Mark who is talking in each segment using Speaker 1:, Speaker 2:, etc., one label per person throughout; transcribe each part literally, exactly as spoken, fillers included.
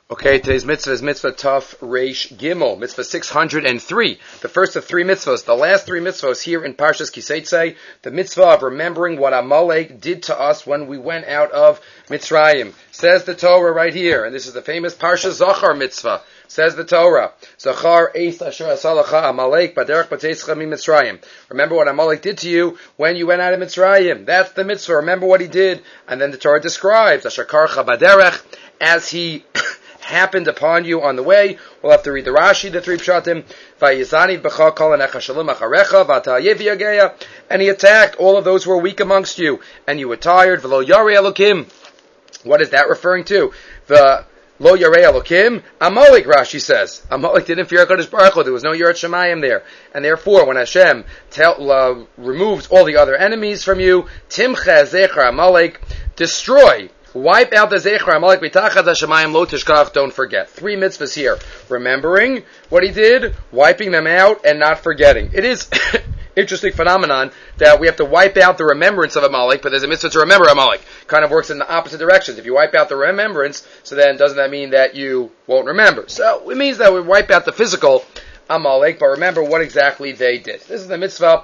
Speaker 1: Okay, today's mitzvah is mitzvah Taf Reish Gimel, mitzvah six hundred three, the first of three mitzvahs, the last three mitzvahs here in Parshas Kisetzei, the mitzvah of remembering what Amalek did to us when we went out of Mitzrayim. Says the Torah right here, and this is the famous Parsha Zachar mitzvah. Says the Torah, Zachar Eith Asher Asalacha Amalek Baderech Bateischa Mi Mitzrayim. Remember what Amalek did to you when you went out of Mitzrayim. That's the mitzvah. Remember what he did. And then the Torah describes Asher Karcha Baderech, as he happened upon you on the way. We'll have to read the Rashi, the three pshatim. Vayizani b'cha kol anecha shalom acharecha v'ata'yev yageya. And he attacked all of those who were weak amongst you, and you were tired. V'lo yarei Elokim. What is that referring to? The Lo Yarei Elokim, Amalek, Rashi says. Amalek didn't fear HaKadosh Baruch Hu. There was no Yirat Shemayim there. And therefore, when Hashem tell, uh, removes all the other enemies from you, Timcha Zecher Amalek, destroy, wipe out the Zecher Amalek, B'tachat HaShemayim Lo Tishkach, don't forget. Three mitzvahs here. Remembering what he did, wiping them out, and not forgetting. It is interesting phenomenon that we have to wipe out the remembrance of Amalek, but there's a mitzvah to remember Amalek. Kind of works in the opposite directions. If you wipe out the remembrance, so then doesn't that mean that you won't remember? So it means that we wipe out the physical Amalek, but remember what exactly they did. This is the mitzvah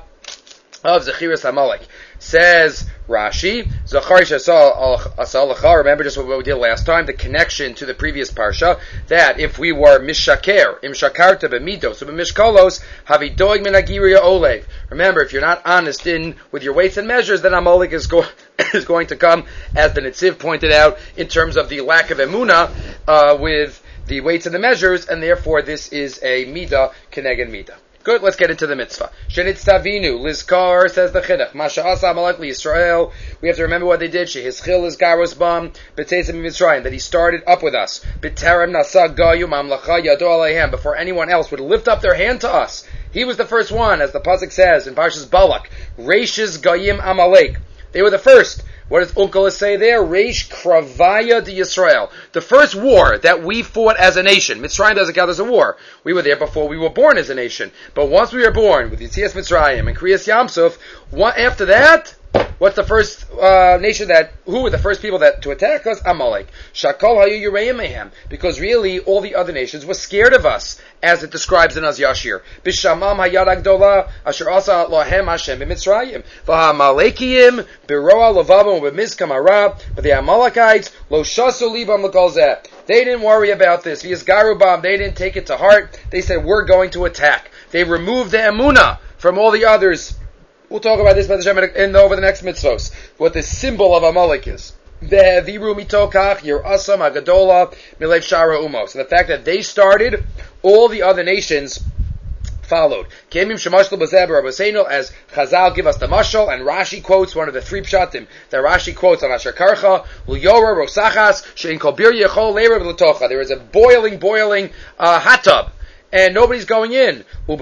Speaker 1: of Zechiras Amalek. Says Rashi, Zacharish Asalacha, remember just what we did last time, the connection to the previous parsha, that if we were mishaker, im shakarta b'midos, so b'mishkolos, havidoig min agiria olev. Remember, if you're not honest in with your weights and measures, then Amalek is, go, is going to come, as the Netziv pointed out, in terms of the lack of emunah, uh, with the weights and the measures, and therefore this is a midah keneged midah. Good, let's get into the mitzvah. Shenit Stavinu, Lizkar, says the Chinuch, Masha Asa Amalek Yisrael. We have to remember what they did. Shehischil is Garos Bam, B'teisim Mitzrayim, that he started up with us. B'terem Nasa Gayu Mamlacha Yado Aleihem, before anyone else would lift up their hand to us. He was the first one, as the pasuk says in Parshas Balak. Reishis Gayim Amalek. They were the first. What does Unkelos say there? Reish Kravaya de Yisrael. The first war that we fought as a nation. Mitzrayim doesn't count as a war. We were there before we were born as a nation. But once we were born with Yitzias Mitzrayim and Kriyas Yamsuf, what, after that, what's the first uh, nation that, who were the first people that to attack us? Amalek. Shakol hayu yireim mehem. Because really, all the other nations were scared of us, as it describes in Az Yashir. Bishamam hayad agdola, asher asa lohem Hashem b'Mitzrayim. V'hamalekiyim, biroa lovabam b'mizkam arab. But the Amalekites, lo shasu libam l'kol zeh. They didn't worry about this. V'yizgarubam, they didn't take it to heart. They said, we're going to attack. They removed the emunah from all the others. We'll talk about this in over the next mitzvos. What the symbol of Amalek is. Ve'eviru mitokach yirasam agadola milev shara umos. And the fact that they started, all the other nations followed. Kemim shemashlu b'zeh b'rabbeinu, as Chazal give us the mashal, and Rashi quotes one of the three pshatim that Rashi quotes on Asher Karcha, L'yora rosachas she'in kol bir yechol le'erav l'tocha. There is a boiling, boiling uh, hot tub, and nobody's going in. One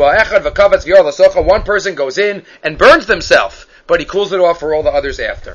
Speaker 1: person goes in and burns themselves, but he cools it off for all the others after.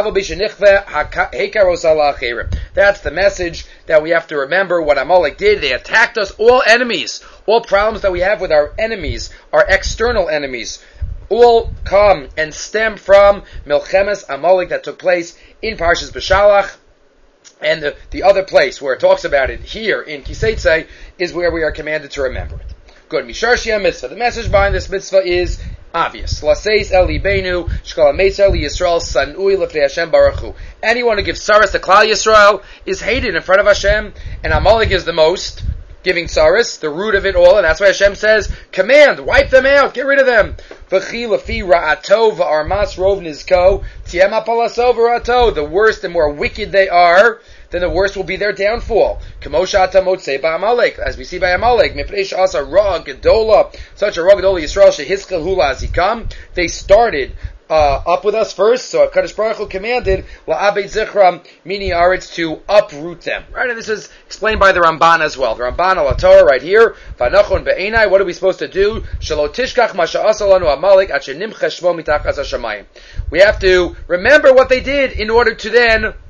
Speaker 1: That's the message that we have to remember what Amalek did. They attacked us, all enemies, all problems that we have with our enemies, our external enemies, all come and stem from Milchemes Amalek that took place in Parshas Beshalach. And the, the other place where it talks about it here in Kisetzei is where we are commanded to remember it. Good. Mishar Shia Mitzvah. The message behind this mitzvah is obvious. Laseis El Libeinu Shkol HaMeitzer Yisrael Sanui Lefnei Hashem Baruch Hu. Anyone who gives saras to Klal Yisrael is hated in front of Hashem, and Amalek is the most giving saras, the root of it all, and that's why Hashem says, command, wipe them out, get rid of them. V'chi lefi ra'ato v'armas rov nizko tiem apalaso v'ra'ato. The worse, the more wicked they are, then the worst will be their downfall. K'moshata motzei ba'amalek, as we see by Amalek, mipnei she'asa ra gedola, such a ra gedola Yisrael shehiskal hula azikam. They started Uh, up with us first, so HaKadosh Baruch Hu commanded la'abed zichram mini aretz, to uproot them. Right, and this is explained by the Ramban as well. The Ramban al Torah right here. V'anachon be'enai. What are we supposed to do? Shelo tishkach ma she'asa lanu Amalek at shenimcha shmo mitachas hashamayim. We have to remember what they did in order to then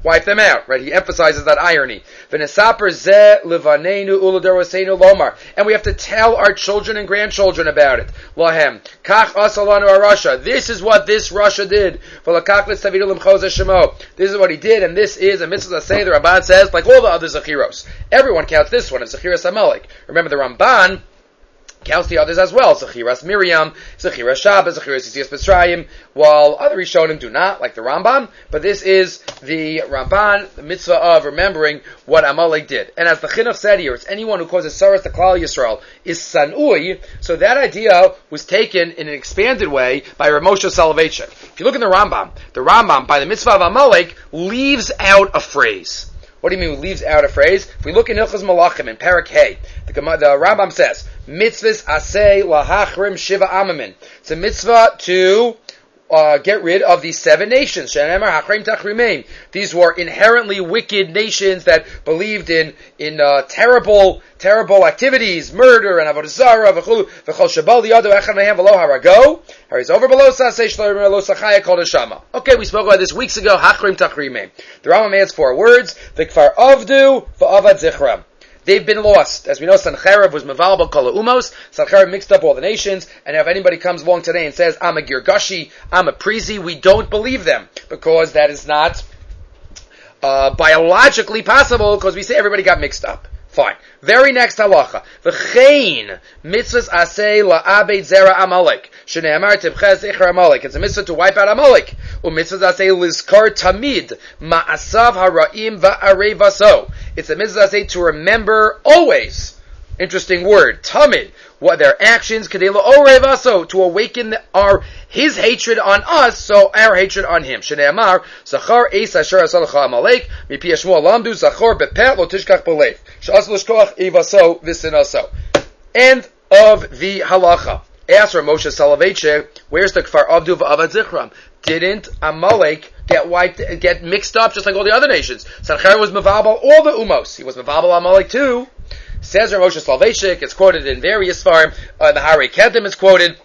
Speaker 1: wipe them out, right? He emphasizes that irony. V'nesaper zeh levaneinu uladoroseinu lomar. And we have to tell our children and grandchildren about it. Lahem. Kach asalanu arasha. This is what this Russia did. V'lakach l'stavidu l'mchoz hashemo. This is what he did, and this is a mitzvah say, the Ramban says, like all the other Zechiros. Everyone counts this one as Zechiras Amalek. Remember, the Ramban counts the others as well. Zechiras Miriam, Zechiras Shabbos, Zechiras Yitzias Mitzrayim, while other Rishonim do not, like the Rambam. But this is the Ramban, the mitzvah of remembering what Amalek did. And as the Chinuch said here, it's anyone who causes saras to Klal Yisrael is sanui. So that idea was taken in an expanded way by Rav Moshe Soloveitchik. If you look in the Rambam, the Rambam, by the mitzvah of Amalek, leaves out a phrase. What do you mean leaves out a phrase? If we look in Hilchos Malachim in Parak Hey, the, the Rambam says, mitzvahs aseh lahachrim shiva amamin. It's a mitzvah to uh, get rid of these seven nations. These were inherently wicked nations that believed in in uh, terrible terrible activities, murder and avodah zarah, v'chol shabal liyado echad mehem v'lo harago. He's over below saseh shloim lo sachaya kol neshama. Okay, we spoke about this weeks ago. Hachrim tachrimim. The Rambam adds four words: v'kfar avdu v'avad zichram. They've been lost. As we know, Sancherib was Mevalbal Kol Umos. Sancherib mixed up all the nations. And if anybody comes along today and says, I'm a Girgashi, I'm a Prizi, we don't believe them. Because that is not uh, biologically possible, because we say everybody got mixed up. Fine. Very next halacha. V'chein mitzvahs aseh la'abed zera Amalek. Shneamar tibches icher Amalek. It's a mitzvah to wipe out Amalek. U'mitzvahs aseh lizkar tamid ma'asav hara'im va'arei vaso. It's a mitzvah aseh to remember always. Interesting word. Tamid. What their actions kadei la'orei vaso, to awaken our his hatred on us, so our hatred on him. Shneamar zachar eis asher asalacha Amalek mipi Shmuel lamdu zachor bepet lo tishkach belev. Sh'as l'shkoach ivaso v'sinaso. End of the halacha. Ask Rav Moshe Soloveitchik, where's the kfar avdu v'avad zichram? Didn't Amalek get wiped, get mixed up just like all the other nations? Sancherib was mevalbal all the umos. He was mevalbal Amalek too. Says Rav Moshe Soloveitchik. It's quoted in various farm. Uh, the Harei Kedem is quoted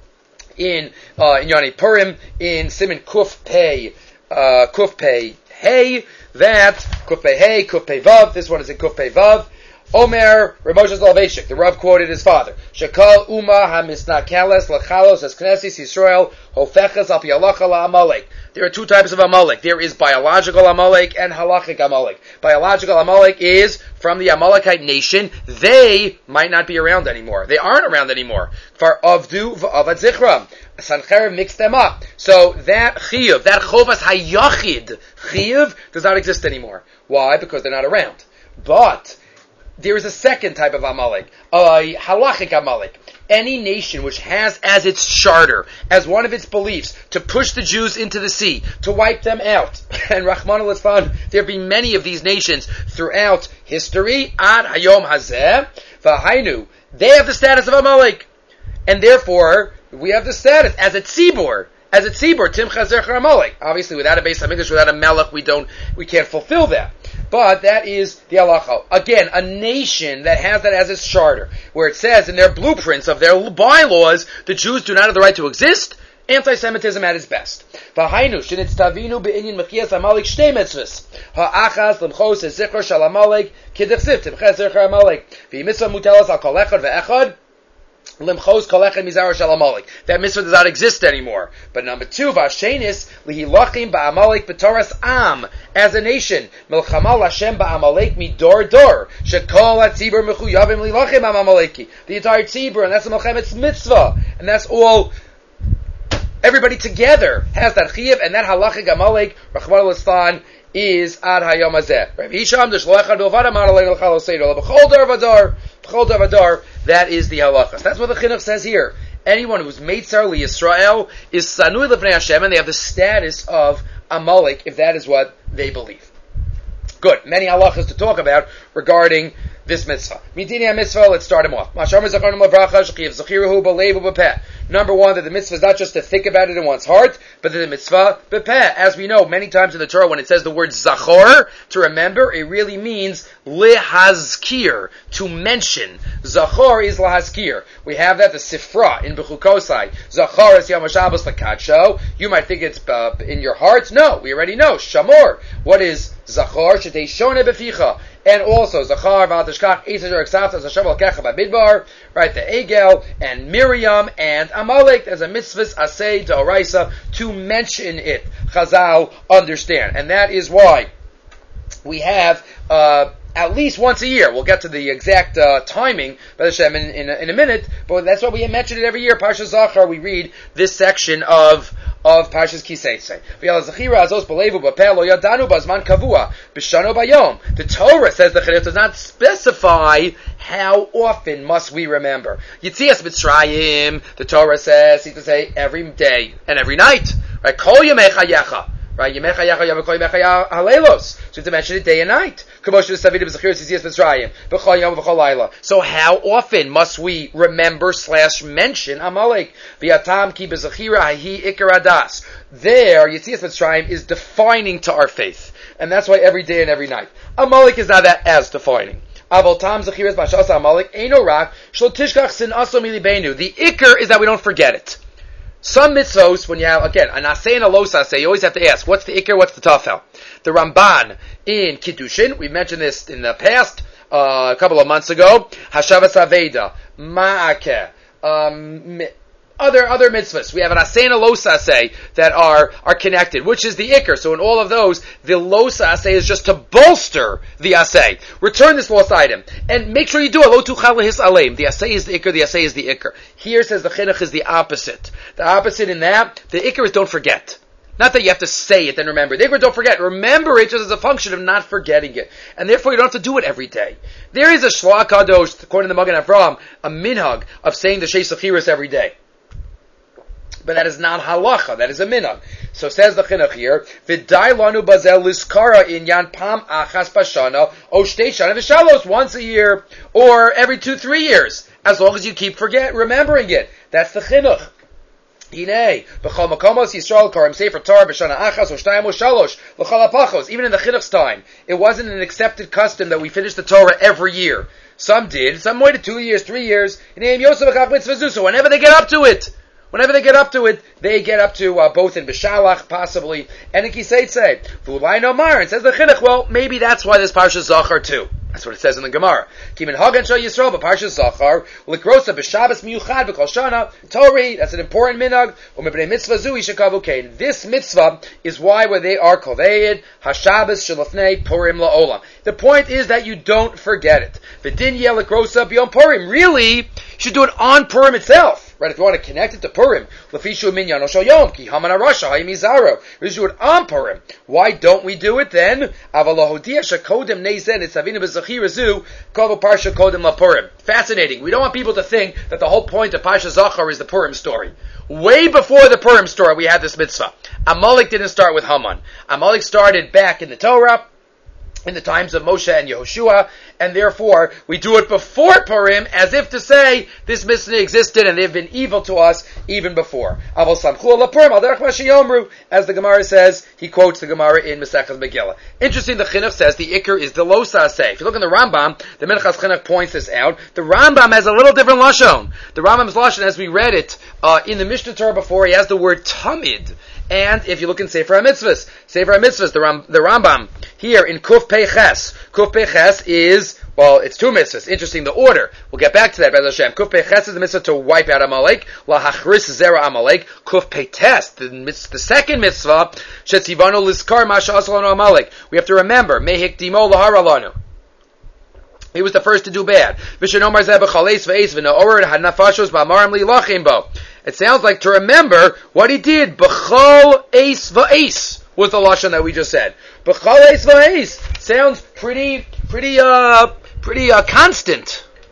Speaker 1: in uh, in Yoni Purim in Siman Kuf Pei uh, Kuf Pei Hey. That Kuf Pei Hey Kuf Pei Vav. This one is in Kuf Pei Vav. Omer Rav Moshe Soloveitchik, the Rav quoted his father. Shekal Uma HaMisnakeles Lachalos as Knesses Yisrael Hofechas Al Pi Halacha LaAmalek. There are two types of Amalek. There is biological Amalek and halachic Amalek. Biological Amalek is from the Amalekite nation. They might not be around anymore. They aren't around anymore. For Avdu v'Avad Zichram. Sancherib mixed them up. So that Chiyuv, that Chovas Hayachid Chiyuv does not exist anymore. Why? Because they're not around. But there is a second type of Amalek, a halachic Amalek. Any nation which has as its charter, as one of its beliefs, to push the Jews into the sea, to wipe them out. And Rahman al-Isfan, there have been many of these nations throughout history. Ad Hayom Hazeh, V'hainu. They have the status of Amalek. And therefore, we have the status as a tzibur. As a tzibur, Tim Chazer Amalek. Obviously, without a Beis HaMikdash, without a Melech, we don't, we can't fulfill that. But that is the halacha. Again, a nation that has that as its charter, where it says in their blueprints of their bylaws, the Jews do not have the right to exist. Anti-Semitism at its best. V'hainu shenitztavinu be'inyan mechias Amalek shtei mitzvahs. Ha'achas l'mchos ezichor shal Amalek k'dichsiv timches zichor Amalek. V'mitzvah mutelas al kol echad ve'echad. Limchos kolechem mizar shel Amalek. That mitzvah does not exist anymore. But number two, vashenis lihilachim ba'Amalek b'toras am, as a nation. Milchama Hashem ba'Amalek midor dor. Shekol hatzibur mechuyavim lilachim ba'Amaleki. The entire tzibur, and that's the Melchemet's mitzvah, and that's all. Everybody together has that chiyuv, and that halachic Amalek, Rachmana litzlan, is ad hayom hazeh. Rav Hisham d'shloechad b'ovad amar aleinu l'chal oseido l'b'chol dar v'dar. B'chol dar v'dar. That is the halachas. That's what the Chinuch says here. Anyone who's Meitzar li Yisrael is sanui l'fnei Hashem, and they have the status of Amalek, if that is what they believe. Good. Many halachas to talk about regarding this mitzvah. Midini mitzvah. Let's start him off. Masham zacharim lebracha shchiv zachiruhu b'leiv u'b'peh. Number one, that the mitzvah is not just to think about it in one's heart, but that the mitzvah bepeh. As we know, many times in the Torah, when it says the word zachor, to remember, it really means lehazkir, to mention. Zachor is lahazkir. We have that, the Sifra in Bechukosai. Zachor is Yom HaShabbos Lakadsho. You might think it's uh, in your heart. No, we already know. Shamor. What is Zachor? Shetei shone beficha. And also, Zachar, Val Tishkach, Esajar, Exafta, Zashav Al-Kecha, Bamidbar, right, the Egel, and Miriam, and Amalek, as a mitzvahs, Asay, D'Oraisa, to mention it. Chazal understand. And that is why we have, uh, at least once a year. We'll get to the exact uh, timing, B'ez Hashem, in, in, in a minute, but that's why we mention it every year. Parsha Zachar, we read this section of of Parshas Kiseitse. The Torah says the Chiddush does not specify how often must we remember. Yitzias Mitzrayim, the Torah says, you can say every day and every night. Right? Kol Yemei Chayecha. Right? Yemei Chayecha Yom Kol Yemei Chayecha Halelos. So you have to mention it day and night. So how often must we remember slash mention Amalek? There, Yitzias Mitzrayim is defining to our faith. And that's why every day and every night. Amalek is not that as defining. The ikr is that we don't forget it. Some mitzvos, when you have, again, an asay and a los asay, you always have to ask, what's the ikr, what's the tafel? The Ramban in Kiddushin, we mentioned this in the past, uh, a couple of months ago, Hashavas Aveda, Ma'akeh, um, other, other mitzvahs. We have an asay and a los asay that are, are connected, which is the ikr. So in all of those, the los asay is just to bolster the asay. Return this lost item. And make sure you do it. Lo tuchal lehis aleim. The asay is the ikr, the asay is the ikr. Here says the chinuch is the opposite. The opposite in that, the ikr is don't forget. Not that you have to say it and remember. The ikr, don't forget. Remember it just as a function of not forgetting it. And therefore you don't have to do it every day. There is a shloach kadosh, according to the Magen Avraham, a minhag of saying the Sheis Achiras every day. But that is not halacha. That is a minhag. So says the chinuch here, V'dai lanu bazel liskara in yan pam achas bashana o shtei shana v'shalos, once a year or every two, three years, as long as you keep forget remembering it. That's the chinuch. Hinei b'chol makomos Yisrael karim sefer Torah b'shana achas o shtayim o shalosh l'chol hapachos. Even in the chinuch's time, it wasn't an accepted custom that we finish the Torah every year. Some did. Some waited two years, three years. So whenever they get up to it. Whenever they get up to it, they get up to uh, both in Bishalach, possibly, and in Kiseitse. V'ulai no mar, and says the chinuch, well, maybe that's why this Parsha Zachar too. That's what it says in the Gemara. Kimin Hagan Shal Yisrael, but Parsha Zachar, L'krosa b'Shabbos miyuchad b'Kol Shana, Tori, that's an important minhag, u'mebnei mitzvah zu yishakavu kain. This mitzvah is why where they are koveid, HaShabbos shelafnei Purim la'olam. The point is that you don't forget it. V'din yeh l'krosa b'yom Purim. Really, you should do it on Purim itself. Right, if you want to connect it to Purim, Lefishu Minyan Oshal Yom, Ki Haman Arasha, Hayim Izaro. We should do it on Purim. Why don't we do it then? Avalohodia Shakodem Nezen, it's Avina Bezachirazu, Kovo Parsha Kodem La Purim. Fascinating. We don't want people to think that the whole point of Parsha Zachar is the Purim story. Way before the Purim story, we had this mitzvah. Amalek didn't start with Haman. Amalek started back in the Torah, in the times of Moshe and Yehoshua, and therefore we do it before Purim, as if to say this mitzvah existed and they've been evil to us even before. As the Gemara says, he quotes the Gemara in Masechtas Megillah. Interesting, the Chinuch says the Iker is the Lo Saseh. If you look in the Rambam, the Minchas Chinuch points this out. The Rambam has a little different lashon. The Rambam's lashon, as we read it uh, in the Mishnah Torah before, he has the word Tamid. And if you look in Sefer HaMitzvahs, Sefer HaMitzvahs, the, Ram, the Rambam, here in Kuf Pei Ches, Kuf Pei Ches is, well, it's two mitzvahs. Interesting, the order. We'll get back to that, B'ez Hashem. Kuf Pei Ches is the mitzvah to wipe out Amalek, La Hachris Zera Amalek. Kuf Pei Tes, the, the second mitzvah, Shetzivano Liskar Masha Asalanu Amalek. We have to remember, Mehik Dimo Laharalanu. He was the first to do bad. It sounds like to remember what he did. B'chol eis v'eis was the lashon that we just said. B'chol eis v'eis sounds pretty, pretty, uh, pretty uh, constant.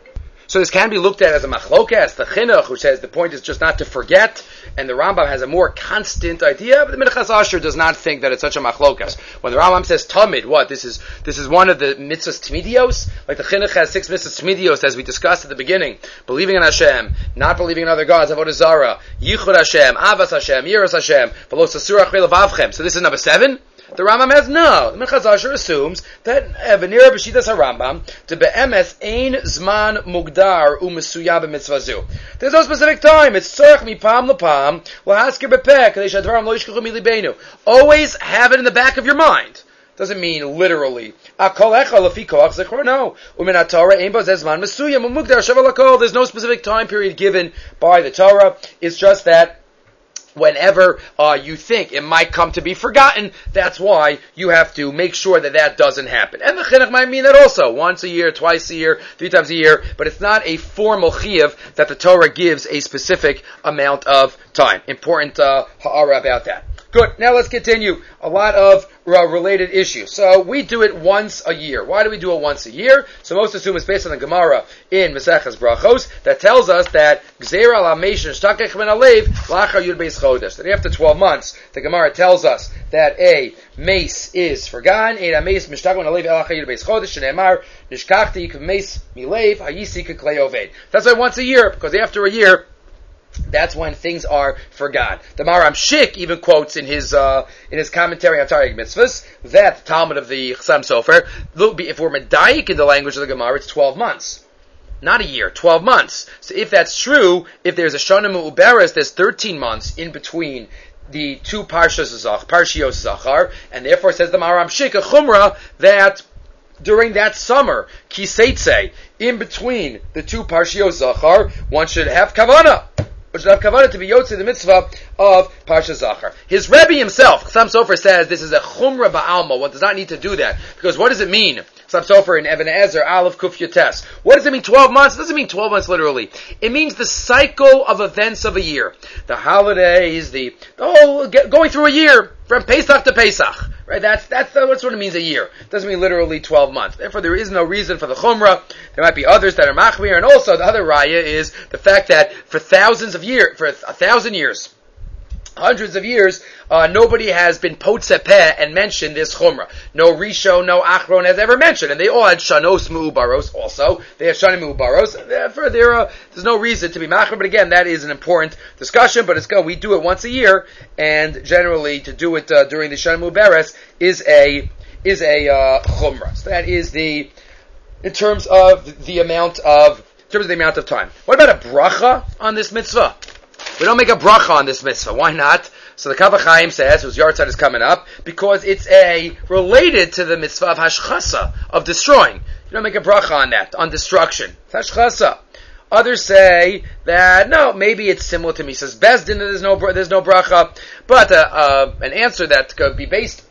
Speaker 1: So this can be looked at as a machlokas, the chinuch, who says the point is just not to forget, and the Rambam has a more constant idea, but the Minchas Asher does not think that it's such a machlokas. When the Rambam says tamid, what? This is this is one of the mitzvahs tmidios? Like the chinuch has six mitzvahs tmidios, as we discussed at the beginning. Believing in Hashem, not believing in other gods, avodah zara, yichud Hashem, avas Hashem, yiras Hashem, v'lo sasur achei levavchem. So this is number seven? The Rambam has no. The Minchas Asher assumes that Evanira b'shitas HaRambam to be'emes ein zman mugdar u'mesuya b'mitzvazu. There's no specific time. It's tzorch mipam lepam lahaskir bepeh kadei shadvarim lo yishkachu milibenu. Always have it in the back of your mind. Doesn't mean literally. Akol echa lefi koach zechor. No. U'min haTorah ein bo zeh zman mesuyam u'mugdar shavel hakol. There's no specific time period given by the Torah. It's just that whenever uh, you think it might come to be forgotten, that's why you have to make sure that that doesn't happen. And the chinuch might mean that also, once a year, twice a year, three times a year, but it's not a formal chiyuv that the Torah gives a specific amount of time. Important uh, ha'ara about that. Good. Now let's continue. A lot of uh, related issues. So we do it once a year. Why do we do it once a year? So most assume it's based on the Gemara in Maseches Brachos that tells us that Gzeira al Hamesh Nishtakech min Alev Lachar Yud Beis Chodesh. That after twelve months, the Gemara tells us that a mace is forgotten. A mace Mishtakech min Alev Lachar Yud Beis Chodesh. Shneimar Nishkachti Mace Milev Hayisi Keklei Oved. That's why once a year, because after a year, that's when things are forgotten. The Maram Shik even quotes in his uh, in his commentary on Tariq Mitzvahs that the Talmud of the Chassam Sofer, if we're medayik in the language of the Gemara, it's twelve months. Not a year, twelve months. So if that's true, if there's a Shana Mu'uberes, there's thirteen months in between the two Parshas Zach, Parshios Zachar, and therefore says the Maram Shik, a Chumrah, that during that summer, Kiseitse, in between the two Parshios Zachar, one should have Kavanah. Which should have kavanah to be yotze the mitzvah of Parsha Zachar. His Rebbe himself, Chassam Sofer, says this is a chumrah ba'alma. One does not need to do that. Because what does it mean? Chassam Sofer in Even Ezer, Aleph Kuf Yotes. What does it mean twelve months? It doesn't mean twelve months literally. It means the cycle of events of a year. The holidays, the, the whole, going through a year, from Pesach to Pesach. Right? That's, that's, that's what it means a year. It doesn't mean literally twelve months. Therefore, there is no reason for the chumrah. There might be others that are machmir, and also the other raya is the fact that for thousands of years, for a thousand years, hundreds of years, uh, nobody has been potzepeh and mentioned this chumrah. No Rishon, no Achron has ever mentioned, and they all had shanos mu'ubaros also. They have shanim mu'ubaros. Therefore, there uh, there's no reason to be machmir. But again, that is an important discussion. But it's go. We do it once a year, and generally to do it uh, during the shanim mu'uberes is a is a uh, chumrah. So that is the in terms of the amount of in terms of the amount of time. What about a bracha on this mitzvah? We don't make a bracha on this mitzvah. Why not? So the Kaf HaChaim says, whose yard side is coming up, because it's a related to the mitzvah of hashchasa, of destroying. You don't make a bracha on that, on destruction. It's hashchasa. Others say that no, maybe it's similar to Misas Bezdin. There's no there's no bracha, but uh, uh, an answer that could be based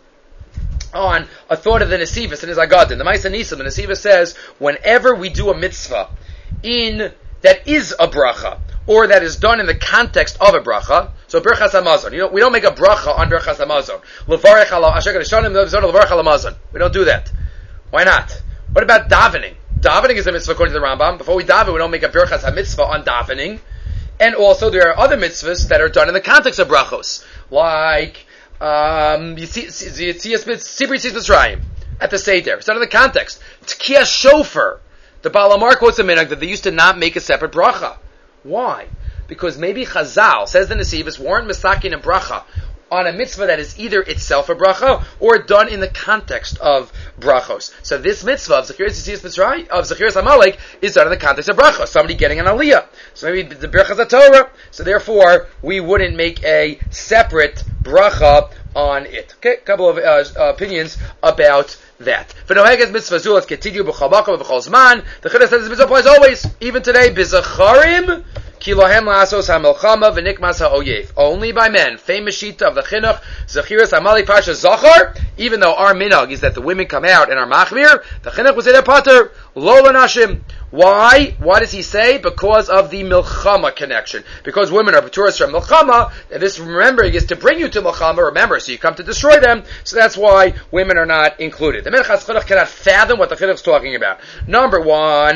Speaker 1: on a thought of the Nesivos and his Agadin. The Ma'aseh Nisim, the Nesivos says, whenever we do a mitzvah in that is a bracha, or that is done in the context of a bracha, so Birchas Hamazon. You know, we don't make a bracha on Birchas Hamazon. Levarech ala Asher Kadeshanim levarech ala Hamazon. We don't do that. Why not? What about davening? Davening is a mitzvah according to the Rambam. Before we daven, we don't make a Birchas HaMitzvah on davening. And also, there are other mitzvahs that are done in the context of brachos, like um, Sibri Tzis Mitzrayim at the Seder. It's done in the context. Tkiyah Shofar. The Baal Amar quotes a minhag that they used to not make a separate bracha. Why? Because maybe Chazal, says the Nesivos, weren't misakin a bracha on a mitzvah that is either itself a bracha or done in the context of brachos. So this mitzvah of Zechiras Mitzrayim, of Zechiras Amalek, is done in the context of brachos. Somebody getting an aliyah. So maybe the Birchas HaTorah. So therefore, we wouldn't make a separate bracha on it. Okay, a couple of uh, opinions about that. For Noheges mitzvah zu, let's continue b'chol makom b'chol zman. The Chiddush says this mitzvah applies always, even today. B'zacharim ki lohem la'asos ha'melchama v'nikmas ha'oyev. Only by men. Famous shita of the chinuch Zechiras Amalek Parsha Zachar. Even though our minhag is that the women come out and are machmir, the chinuch will say they're pater lo l'nashim. Why? Why does he say? Because of the milchama connection. Because women are paturas from milchama, and this remembering is to bring you to milchama, remember, so you come to destroy them, so that's why women are not included. The Minchas Chinuch cannot fathom what the Chinuch is talking about. Number one,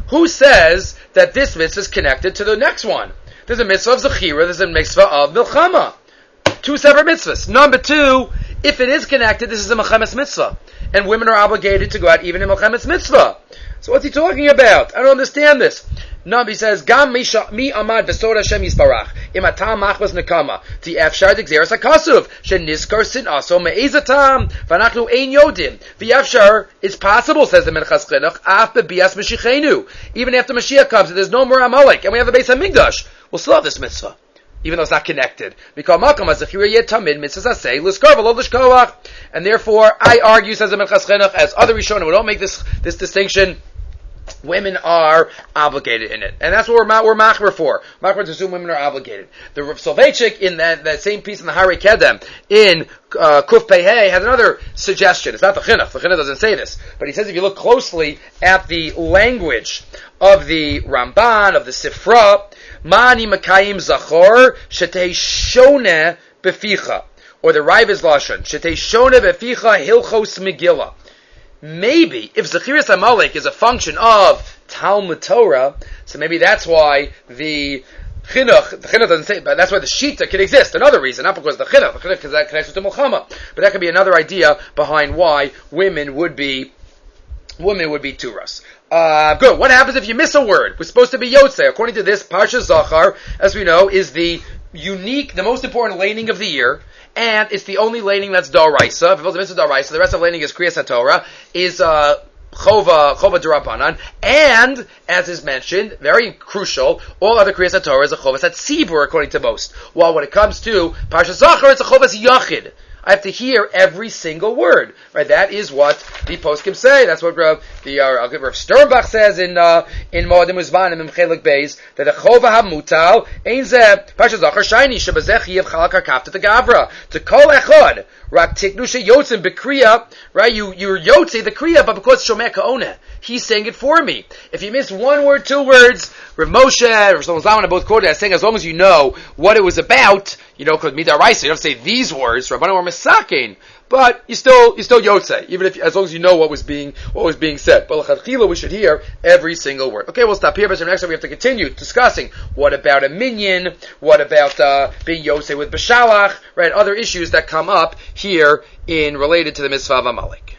Speaker 1: Who says that this mitzvah is connected to the next one? There's a mitzvah of Zechira, there's a mitzvah of Milchama. Two separate mitzvahs. Number two, if it is connected, this is a Mechemes mitzvah. And women are obligated to go out even in Mechemes mitzvah. So what's he talking about? I don't understand this. Nabi says, Gam mi amad v'sod Hashem yisbarach, im atam machmas nekama, ti efshar d'gzeres hakasuv, sheniskar sin aso me'ezatam, v'anachnu ein yodim. V'efshar, it's possible, says the Minchas Chinuch, af bebias Mashiachenu. Even after Mashiach comes, there's no more Amalek, and we have a Beis HaMikdash. We'll still have this mitzvah, even though it's not connected. And therefore, I argue, says the Minchas Chinuch, as other Rishonim, we don't make this, this distinction, women are obligated in it. And that's what we're, we're machmer for. Machmer to assume women are obligated. The Rav Soloveitchik, in that, that same piece in the Harei Kedem, in uh, Kuf Pei Hey, has another suggestion. It's not the Chinuch. The Chinuch doesn't say this. But he says if you look closely at the language of the Ramban, of the Sifra, Mani Makayim Zachor, Shetei Shone Beficha. Or the Raiv's Lashon, Shetei Shone Beficha Hilchos Megillah. Maybe, if Zechiras Amalek is a function of Talmud Torah, so maybe that's why the Chinuch, the Chinuch doesn't say, but that's why the Shita can exist. Another reason, not because the Chinuch, the Chinuch connects to Mulchama, but that could be another idea behind why women would be, women would be Turas. Uh, good. What happens if you miss a word? We're supposed to be Yotzei. According to this, Parsha Zachar, as we know, is the unique, the most important laning of the year. And it's the only laning that's Daraisa. If it was a mitzvah Daraisa, the rest of the laning is Kriyas HaTorah, is uh, Chova, Chova D'Rabbanan. And, as is mentioned, very crucial, all other Kriyas HaTorah is a Chovas HaTzibur, according to most. While when it comes to Parsha Zachar, it's a Chovas Yachid. I have to hear every single word, right? That is what the poskim say. That's what Rav, the uh, Rav Sternbach says in uh, in Moedim Uzvanim in Chelik Beis, that the Chova HaMutal ein zeh Parsha Zachar shayni shebazeh chiyav chalak hakafta to Gavra to kol echad rak tiknu sheyotzim bekriya, right? You you're yotze the kriya, but because Shomer Ka'oneh, he's saying it for me. If you miss one word, two words, Rav Moshe, Rav Shlomo Zalman, are both quoted as saying as long as you know what it was about, you know, because midaraisa, you don't say these words, Rabbanu or Mesakein, but you still you still yotze, even if as long as you know what was being what was being said. But l'chadchila, we should hear every single word. Okay, we'll stop here. But next time we have to continue discussing what about a minyan, what about uh, being yotze with Bashalach, right? Other issues that come up here in related to the mitzvah of Amalek.